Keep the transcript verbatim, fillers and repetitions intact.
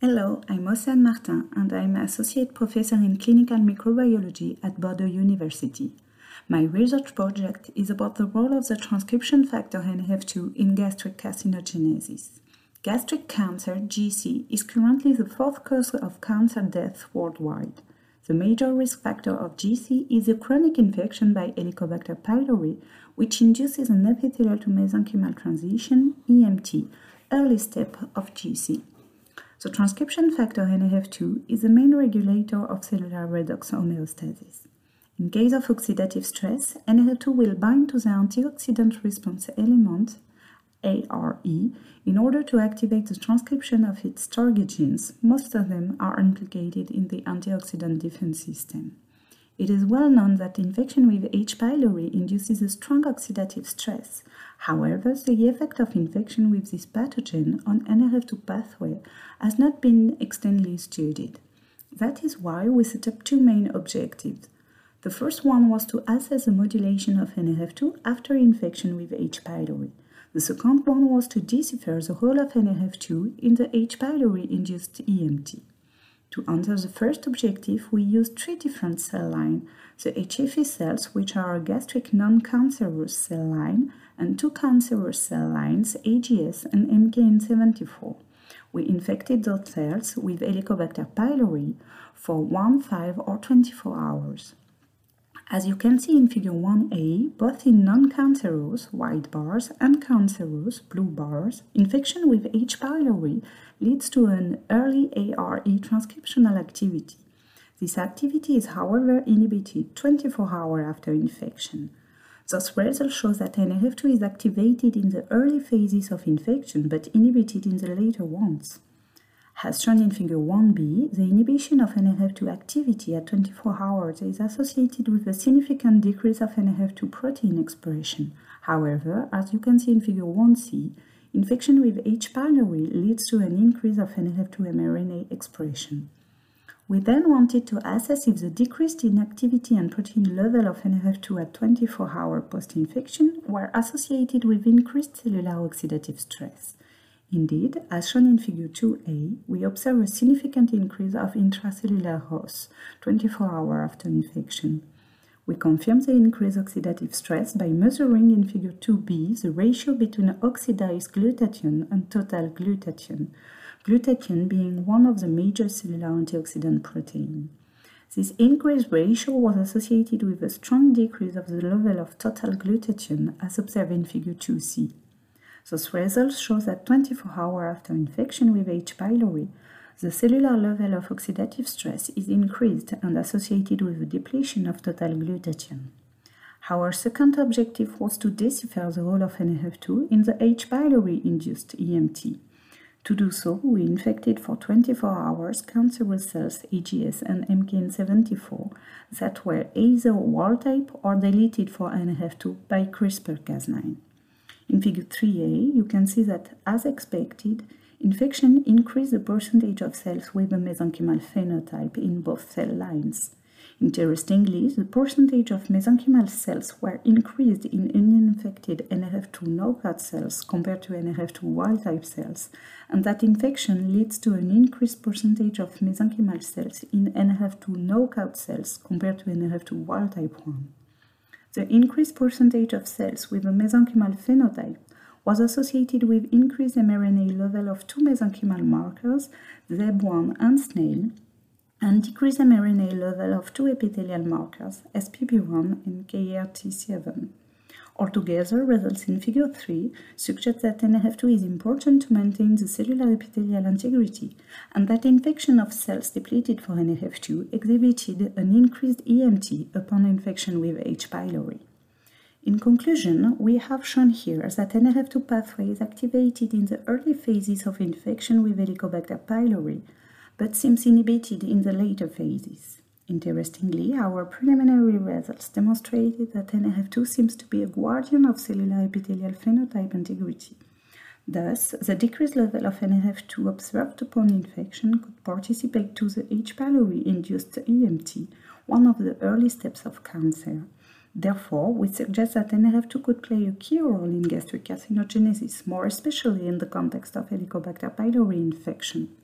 Hello, I'm Océane Martin and I'm Associate Professor in Clinical Microbiology at Bordeaux University. My research project is about the role of the transcription factor N F two in gastric carcinogenesis. Gastric cancer, G C, is currently the fourth cause of cancer death worldwide. The major risk factor of G C is a chronic infection by Helicobacter pylori, which induces an epithelial to mesenchymal transition, E M T, early step of G C. The transcription factor N F two is the main regulator of cellular redox homeostasis. In case of oxidative stress, N F two will bind to the antioxidant response element, A R E, in order to activate the transcription of its target genes. Most of them are implicated in the antioxidant defense system. It is well known that infection with H. pylori induces a strong oxidative stress. However, the effect of infection with this pathogen on N F two pathway has not been extensively studied. That is why we set up two main objectives. The first one was to assess the modulation of N F two after infection with H. pylori. The second one was to decipher the role of N F two in the H. pylori-induced E M T. To answer the first objective, we used three different cell lines, the H F E cells, which are a gastric non-cancerous cell line, and two cancerous cell lines, A G S and M K N seventy-four. We infected those cells with Helicobacter pylori for one, five, or twenty-four hours. As you can see in Figure one A, both in non-cancerous, white bars, and cancerous, blue bars, infection with H. pylori leads to an early A R E transcriptional activity. This activity is, however, inhibited twenty-four hours after infection. Thus, results show that N F two is activated in the early phases of infection but inhibited in the later ones. As shown in Figure one B, the inhibition of N F two activity at twenty-four hours is associated with a significant decrease of N F two protein expression. However, as you can see in Figure one C, infection with H. pylori leads to an increase of N F two mRNA expression. We then wanted to assess if the decrease in activity and protein level of N F two at twenty-four hours post-infection were associated with increased cellular oxidative stress. Indeed, as shown in Figure two A, we observe a significant increase of intracellular hosts twenty-four hours after infection. We confirm the increased oxidative stress by measuring in Figure two B the ratio between oxidized glutathione and total glutathione, glutathione being one of the major cellular antioxidant proteins. This increased ratio was associated with a strong decrease of the level of total glutathione as observed in Figure two C. Those results show that twenty-four hours after infection with H. pylori, the cellular level of oxidative stress is increased and associated with a depletion of total glutathione. Our second objective was to decipher the role of N F two in the H. pylori-induced E M T. To do so, we infected for twenty-four hours cancerous cells A G S and M K N seventy-four that were either wild-type or deleted for N F two by CRISPR Cas nine. In Figure three A, you can see that, as expected, infection increased the percentage of cells with a mesenchymal phenotype in both cell lines. Interestingly, the percentage of mesenchymal cells were increased in uninfected N F two knockout cells compared to N F two wild-type cells, and that infection leads to an increased percentage of mesenchymal cells in N F two knockout cells compared to N F two wild-type one. The increased percentage of cells with a mesenchymal phenotype was associated with increased mRNA level of two mesenchymal markers, Z E B one and SNAIL, and decreased mRNA level of two epithelial markers, S P P one and K R T seven. Altogether, results in Figure three suggest that N F two is important to maintain the cellular epithelial integrity, and that infection of cells depleted for N F two exhibited an increased E M T upon infection with H. pylori. In conclusion, we have shown here that N F two pathway is activated in the early phases of infection with Helicobacter pylori, but seems inhibited in the later phases. Interestingly, our preliminary results demonstrated that N F two seems to be a guardian of cellular epithelial phenotype integrity. Thus, the decreased level of N F two observed upon infection could participate to the H. pylori-induced E M T, one of the early steps of cancer. Therefore, we suggest that N F two could play a key role in gastric carcinogenesis, more especially in the context of Helicobacter pylori infection.